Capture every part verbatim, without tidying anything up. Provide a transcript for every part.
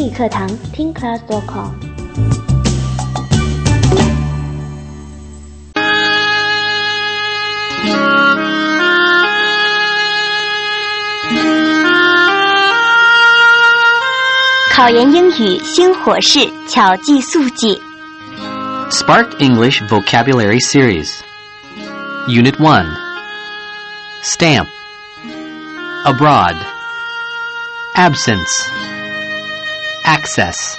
英语课堂听 class dot com。 考研英语新火式，巧记速记。 Spark English Vocabulary Series Unit one Stamp Abroad Absence Access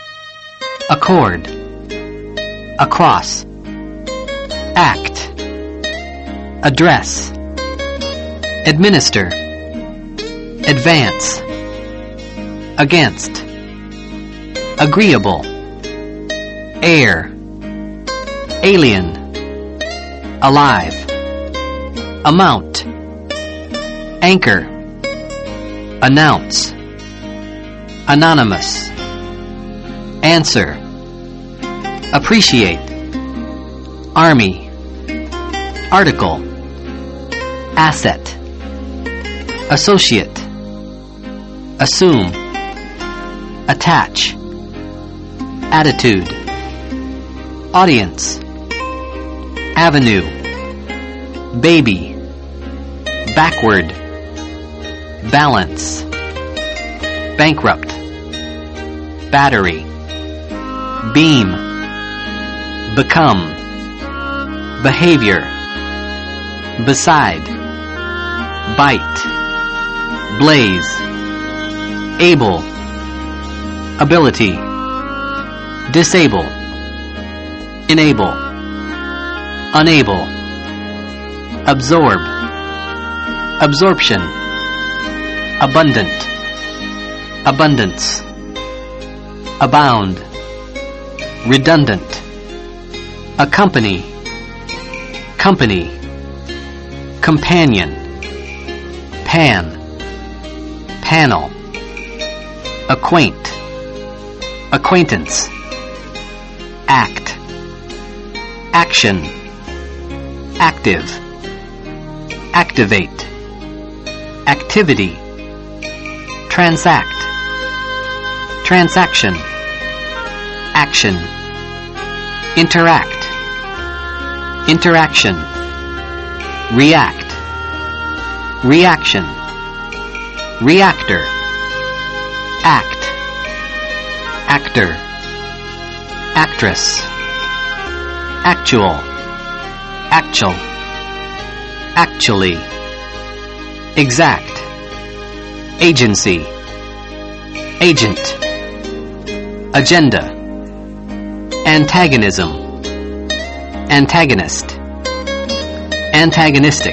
Accord Across Act Address Administer Advance Against Agreeable Air Alien Alive Amount Anchor Announce Anonymous Answer Appreciate Army Article Asset Associate Assume Attach Attitude Audience Avenue Baby Backward Balance Bankrupt Battery Beam Become Behavior Beside Bite Blaze Able Ability Disable Enable Unable Absorb Absorption Abundant Abundance Abound Redundant Accompany Company Companion Pan Panel Acquaint Acquaintance Act Action Active Activate Activity Transact Transaction Action Interact Interaction React Reaction Reactor Act Actor Actress Actual Actual Actually Exact Agency Agent Agenda Antagonism Antagonist Antagonistic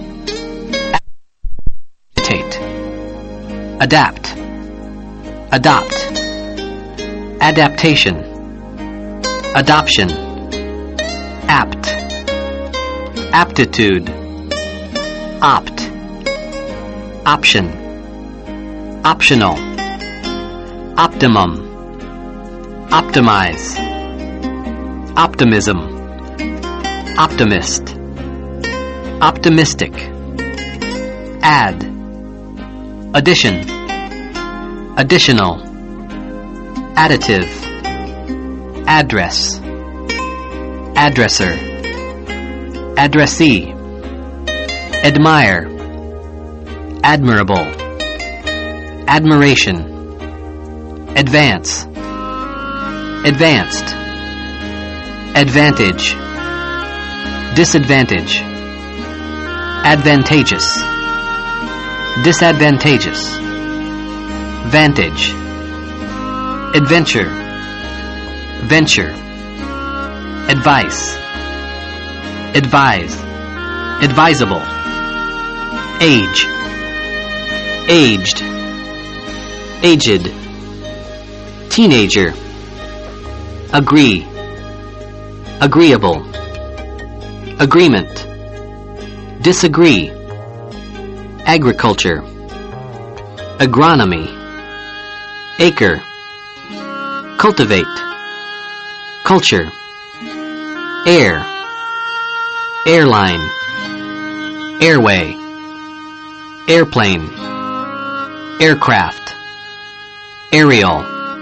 Agitate Adapt Adopt Adaptation Adoption Apt Aptitude Opt Option Optional Optimum Optimize Optimism Optimist Optimistic Add Addition Additional Additive Address Addresser Addressee Admire Admirable Admiration Advance Advanced Advantage Disadvantage Advantageous Disadvantageous Vantage Adventure Venture Advice Advise Advisable Age Aged Aged Teenager Agree Agreeable Agreement Disagree Agriculture Agronomy Acre Cultivate Culture Air Airline Airway Airplane Aircraft Aerial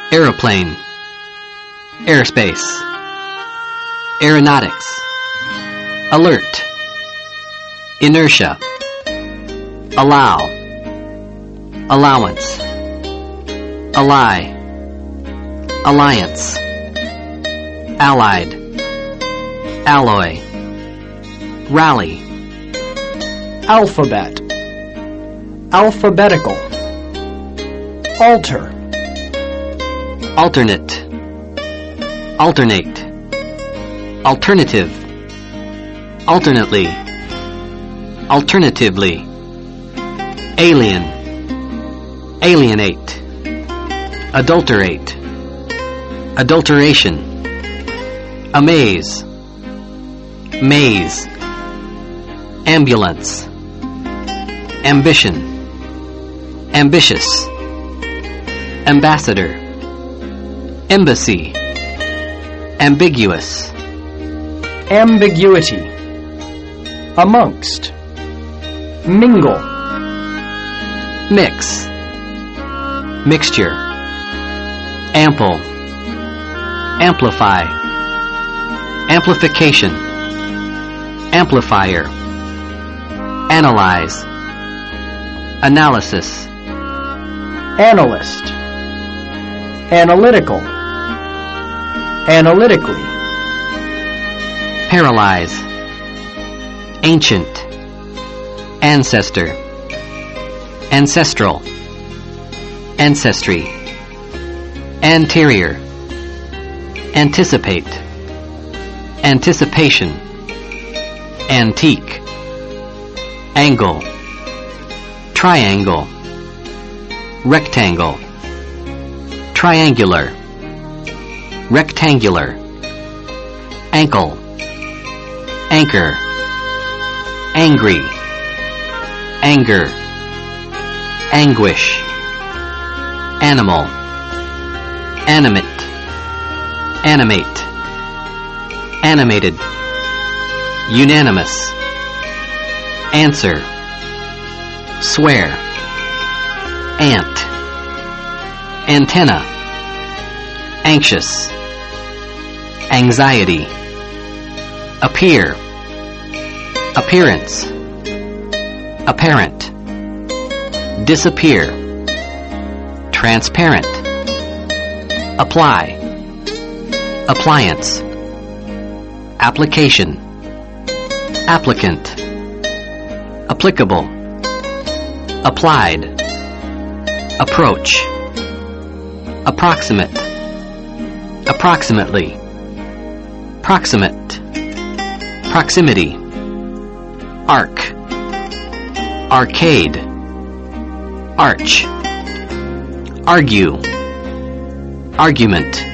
aeroplane, airspace, aeronautics, alert, inertia, allow, allowance, ally, alliance, allied, alloy, rally, alphabet, alphabetical, alter, alternate, alternate, alternative, alternately, alternatively, alien, alienate, adulterate, adulteration, amaze, maze, ambulance, ambition, ambitious, ambassador, embassy, ambiguous, ambiguity, amongst, mingle, mix, mixture, ample, amplify, amplification, amplifier, analyze, analysis, analyst, analytical, analytically, paralyze, ancient, ancestor, ancestral, ancestry, anterior, anticipate, anticipation, antique, angle, triangle, rectangle, triangular, rectangular, ankle, anchor, angry, anger, anguish, animal, animate, animate, animated, unanimous, answer, swear, ant, antenna, anxious, anxiety, appear, appearance, apparent, disappear, transparent, apply, appliance, application, applicant, applicable, applied, approach, approximate, approximately, proximate, proximity, arc, arcade, arch, argue, argument,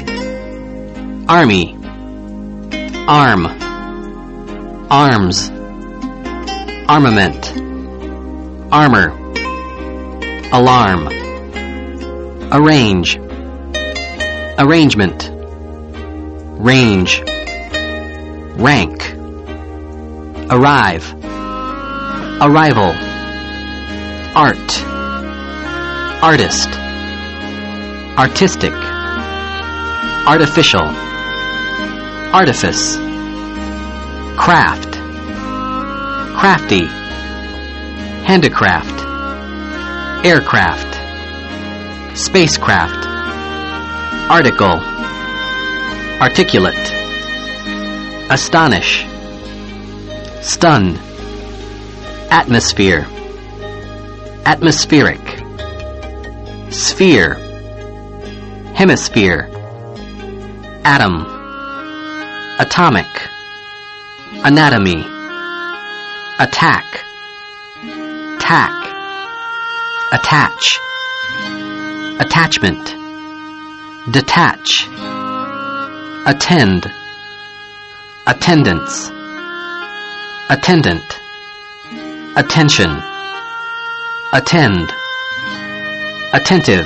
army, arm, arms, armament, armor, alarm, arrange, arrangement, range, rank, arrive, arrival, art, artist, artistic, artificial, artifice, craft, crafty, handicraft, aircraft, spacecraft, article, articulate, astonish, stun, atmosphere, atmospheric, sphere, hemisphere, atom, atomic, anatomy, attack, tack, attach, attachment, detach, attend, attendance, attendant, attention, attend, attentive,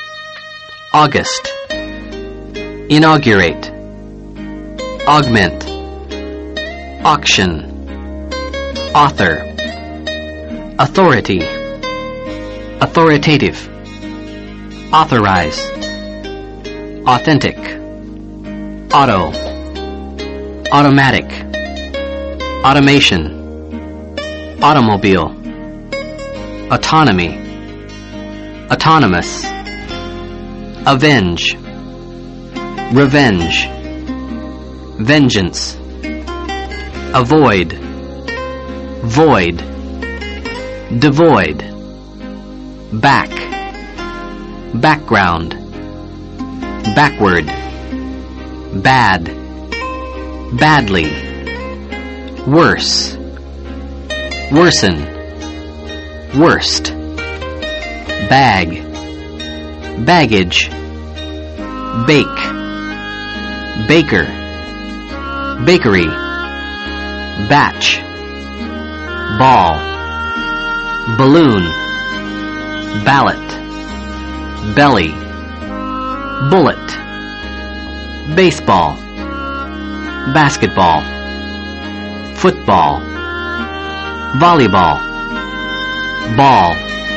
August, inaugurate, augment, auction, author, authority, authoritative, authorize, authentic, auto, automatic, automation, automobile, autonomy, autonomous, avenge, revenge, vengeance, avoid, void, devoid, back, background, backward, bad, badly, worse, worsen, worst, bag, baggage, bake, baker, bakery, batch, ball, balloon, ballot, belly, bullet, baseball, basketball, football, volleyball, ball,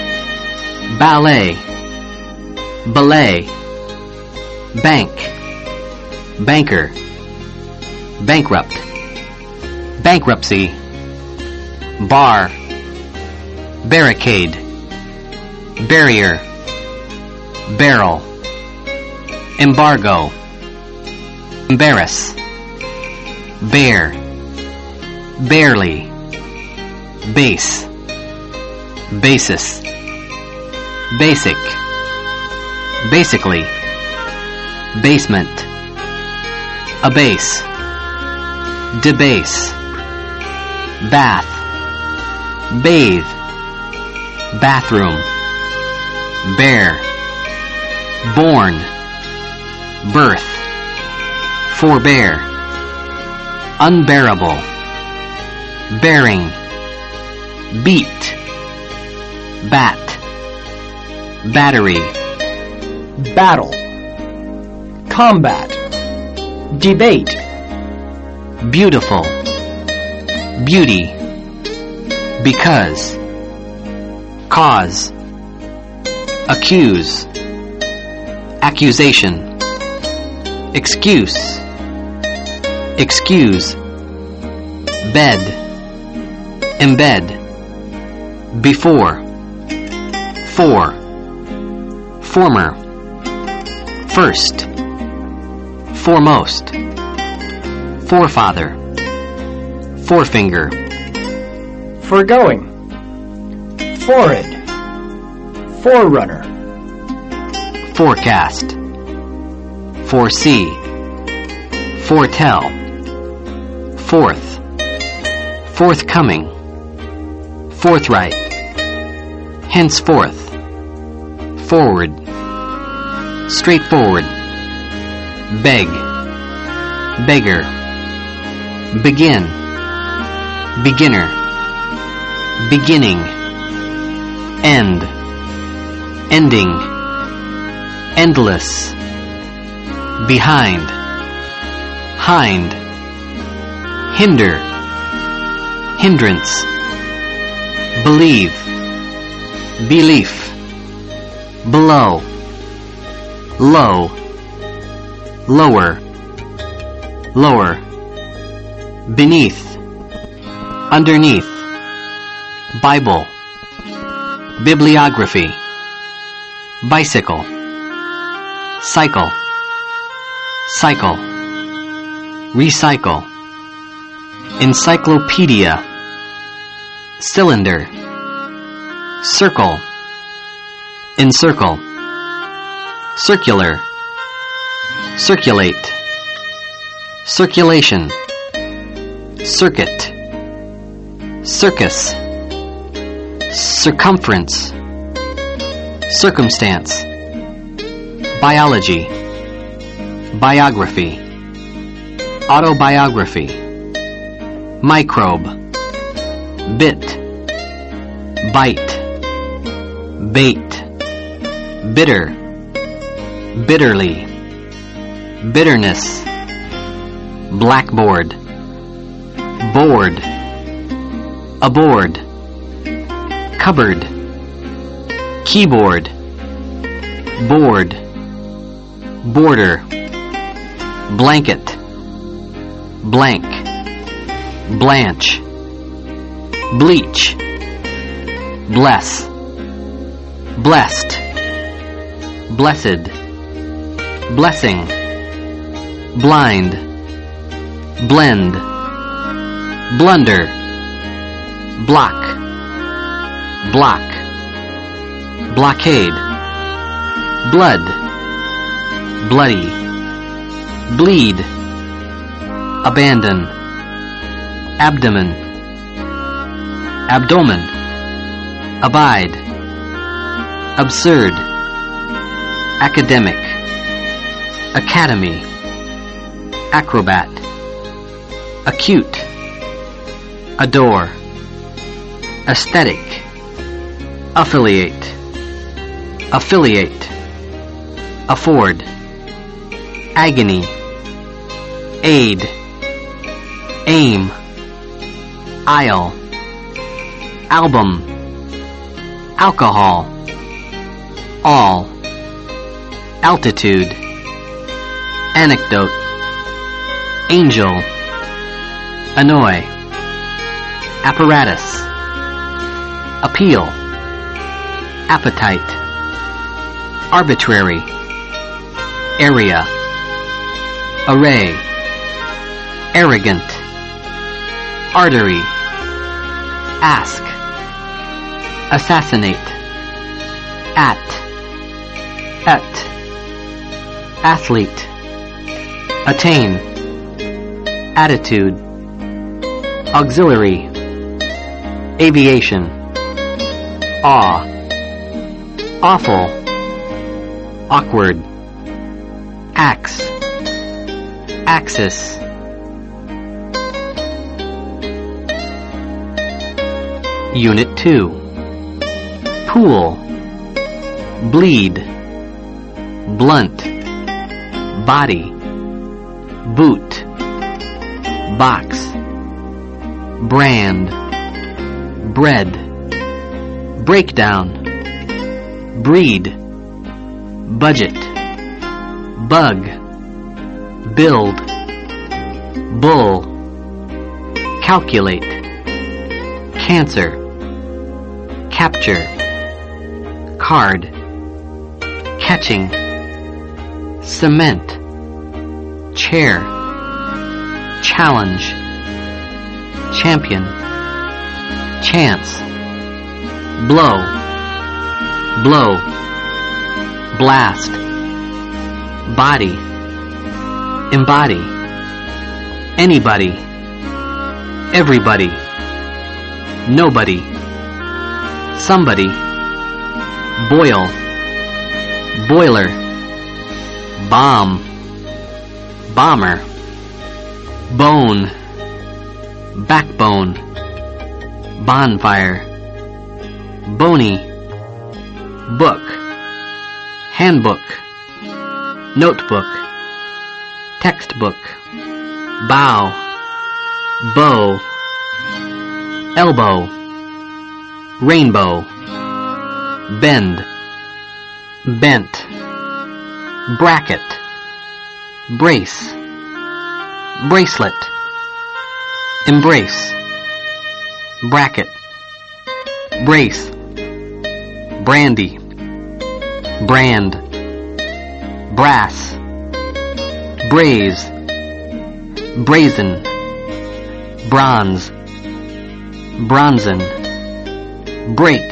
ballet, ballet, bank, banker, bankrupt, bankruptcy, bar, barricade, barrier, barrel, embargo, embarrass, bear, barely, base, basis, basic, basically, basement, abase, debase, bath, bathe, bathroom, bear, born, birth, forbear, unbearable, bearing, beat, bat, battery, battle, combat, debate, beautiful, beauty, because, cause, accuse, accusation, excuse, excuse, bed, embed, before, for, former, first, foremost, forefather, forefinger, foregoing, forehead, forerunner, forecast, foresee, foretell, fourth, forthcoming, forthright, henceforth, forward, straightforward, beg, beggar, begin, beginner, beginning, end, ending, endless, behind, hind, hinder, hindrance, believe, belief, below, low, lower, lower, beneath, underneath, Bible, bibliography, bicycle, cycle, cycle, recycle, encyclopedia, cylinder, circle, encircle, circular, circulate, circulation, circuit, circus, circumference, circumstance, biology, biography, autobiography, microbe, bit, bite, bait, bitter, bitterly, bitterness, blackboard, board, aboard, cupboard, keyboard, board, border, blanket, blank, blanch, bleach, bless, blessed, blessed, blessing, blind, blend, blunder, block, block, blockade, blood, bloody, bleed, abandon, abdomen, abdomen, abide, absurd, academic, academy, acrobat, acute, adore, aesthetic, affiliate, affiliate, afford, agony, aid, aim, aisle, album, alcohol, all, altitude, anecdote, angel, annoy, apparatus, appeal, appetite, arbitrary, area, array, arrogant, artery, ask, assassinate, at, et, athlete, attain, attitude, auxiliary, aviation, awe, awful, awkward, axe, axis. Unit two. Pool, bleed, blunt, body, boot, box, brand, bread, breakdown, breed, budget, bug, build, bull, calculate, cancer, capture, card, catching, cement, chair, challenge, champion, chance, blow, blow, blast, body, embody, anybody, everybody, nobody, somebody, boil, boiler, bomb, bomber, bone, backbone, bonfire, bony, book, handbook, notebook, textbook, bow, bow, elbow, rainbow, bend, bent, bracket, brace, bracelet, embrace, bracket, brace, brandy, brand, brass, braze, brazen, bronze, bronzen, break,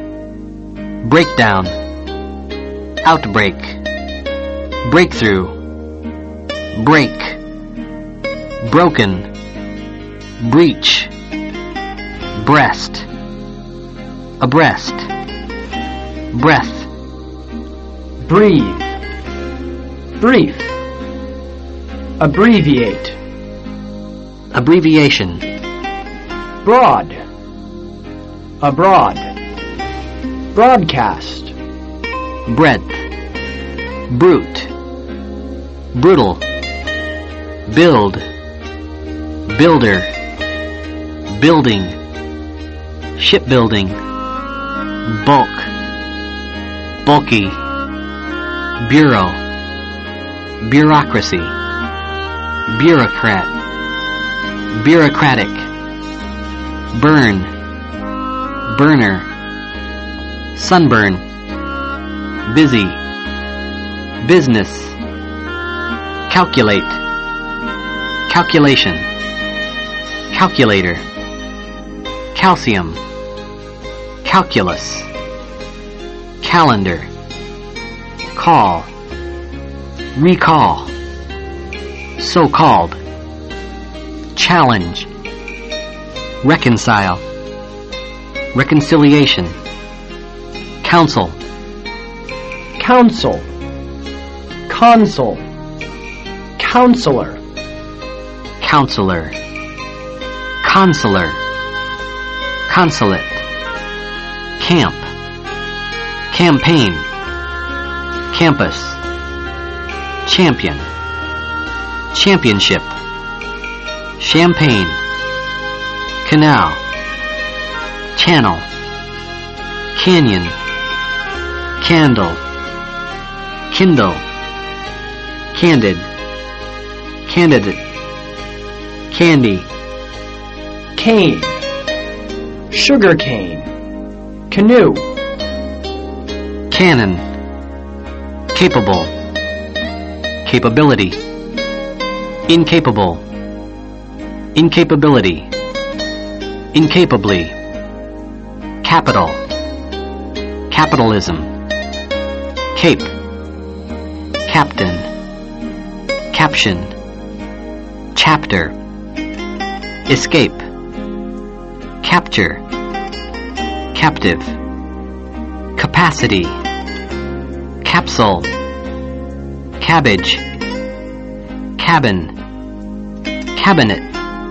breakdown, outbreak, breakthrough, break, broken, breach, breast, abreast, breath, breathe, brief, abbreviate, abbreviation, broad, abroad, broadcast, breadth, brute, brutal, build, builder, building, shipbuilding, bulk, bulky, bureau, bureaucracy, bureaucrat, bureaucratic, burn, burner, sunburn, busy, business, calculate, calculation, calculator, calcium, calculus, calendar, call, recall, so-called, challenge, reconcile, reconciliation, counsel, counsel, consul, counselor, counselor, consular, consulate, camp, campaign, campus, champion, championship, champagne, canal, channel, canyon, candle, kindle, candid, candidate, candy, cane, sugar cane, canoe, cannon, capable, capability, incapable, incapability, incapably, capital, capitalism, cape, captain, caption, chapter, escape, capture, captive, capacity, capsule, cabbage, cabin, cabinet,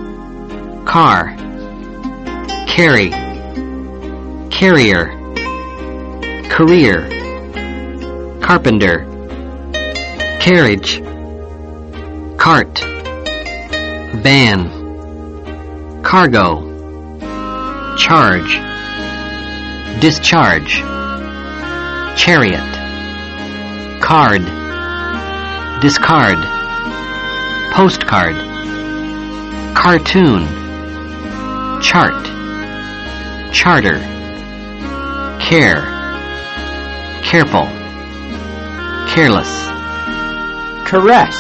car, carry, carrier, career, carpenter, carriage, cart, van, cargo, charge, discharge, chariot, card, discard, postcard, cartoon, chart, charter, care, careful, careless, caress,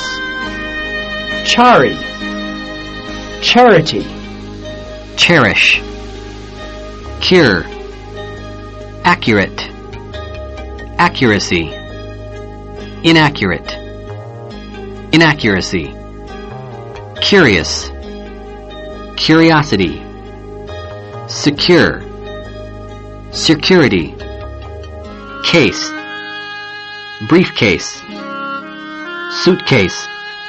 chari, charity, cherish, cure, accurate, accuracy, inaccurate, inaccuracy, curious, curiosity, secure, security, case, briefcase, suitcase,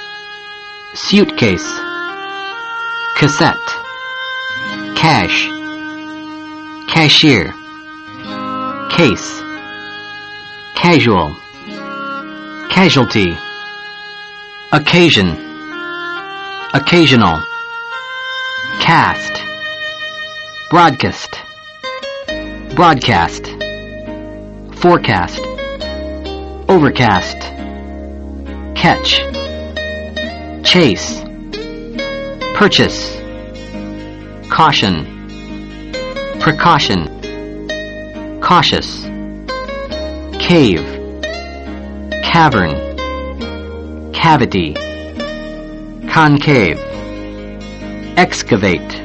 suitcase, cassette, cash, cashier, case, casual, casualty, occasion, occasional, cast, broadcast, broadcast, forecast, overcast, catch, chase, purchase, caution, precaution, cautious, cave, cavern, cavity, concave, excavate,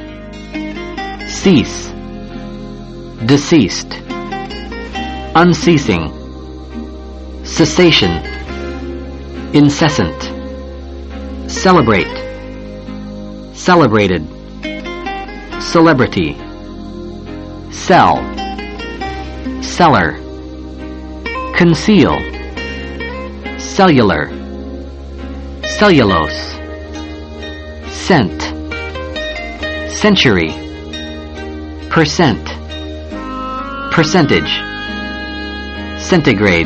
cease, deceased, unceasing, cessation, incessant, celebrate, celebrated, celebrity, sell, seller, conceal, cellular, cellulose, cent, century, percent, percentage, centigrade,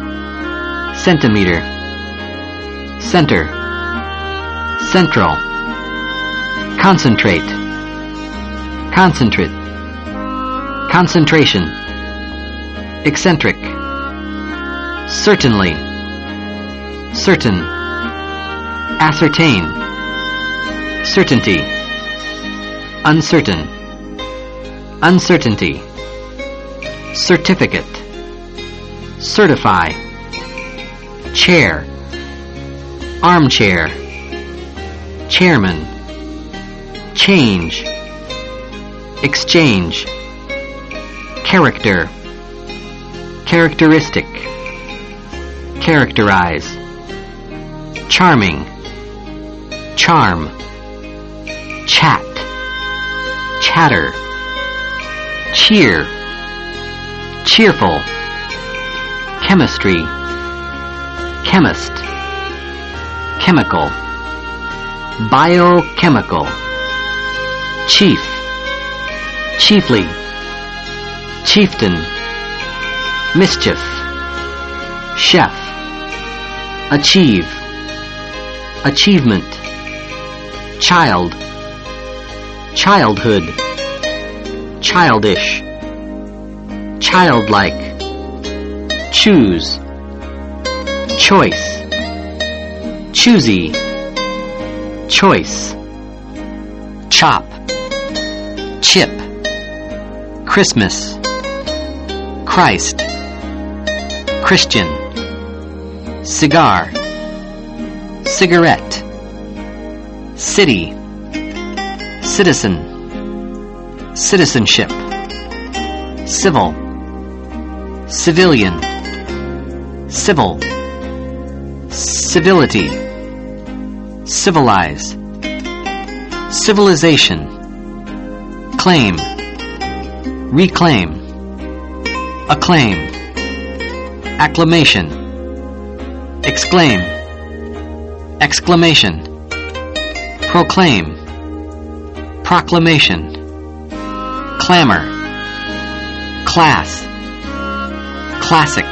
centimeter, center, central, concentrate, concentrate, concentration, eccentric, certainly, certain, ascertain, certainty, uncertain, uncertainty, certificate, certify, chair, armchair, chairman, change, exchange, character, characteristic, characterize, charming, charm, chat, chatter, cheer, cheerful, chemistry, chemist, chemical, biochemical, chief, chiefly, chieftain, mischief, chef, achieve, achievement, child, childhood, childish, childlike, choose, choice, choosy, choice, chop, chip, Christmas, Christ, Christian, cigar, cigarette, city, citizen, citizenship, civil, civilian, civil, civility, civilize, civilization, claim, reclaim, acclaim, acclamation, exclaim, exclamation, proclaim, proclamation, clamor, class, classic,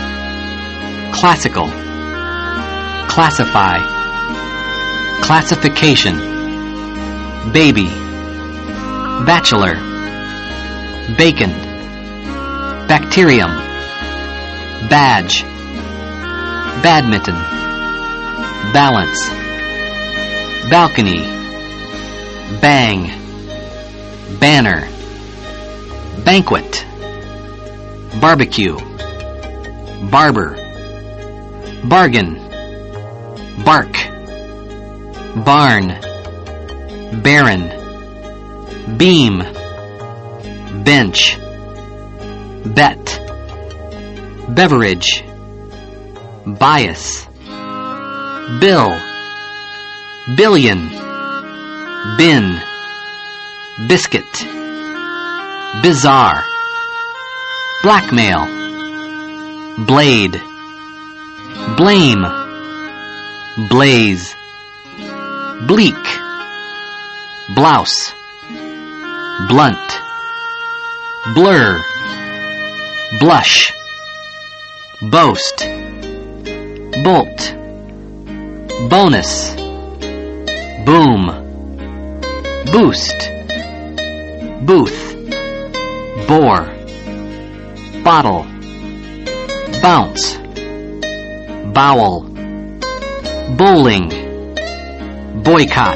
classical, classify, classification, baby, bachelor, bacon, bacterium, badge, badminton, balance, balcony, bang, banner, banquet, barbecue, barber, bargain, bark, barn, barren, beam, bench, bet, beverage, bias, bill, billion, bin, biscuit, bizarre, blackmail, blade, blame, blaze, bleak, blouse, blunt, blur, blush, boast, bolt, bonus, boom, boost, booth, bore, bottle, bounce, bowel, bowling, boycott,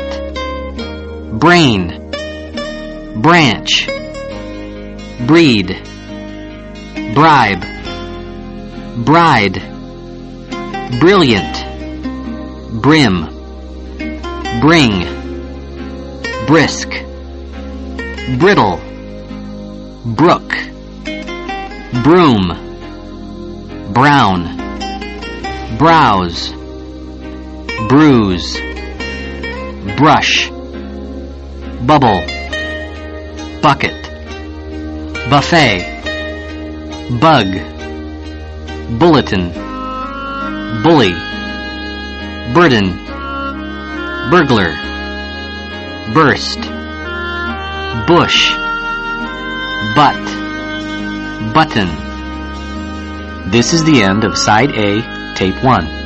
brain, branch, breed, bribe, bride, brilliant, brim, bring, brisk, brittle, brook, broom, brown, browse, bruise, brush, bubble, bucket, buffet, bug, bulletin, bully, burden, burglar, burst, bush, butt, button. This is the end of Side A, Tape one.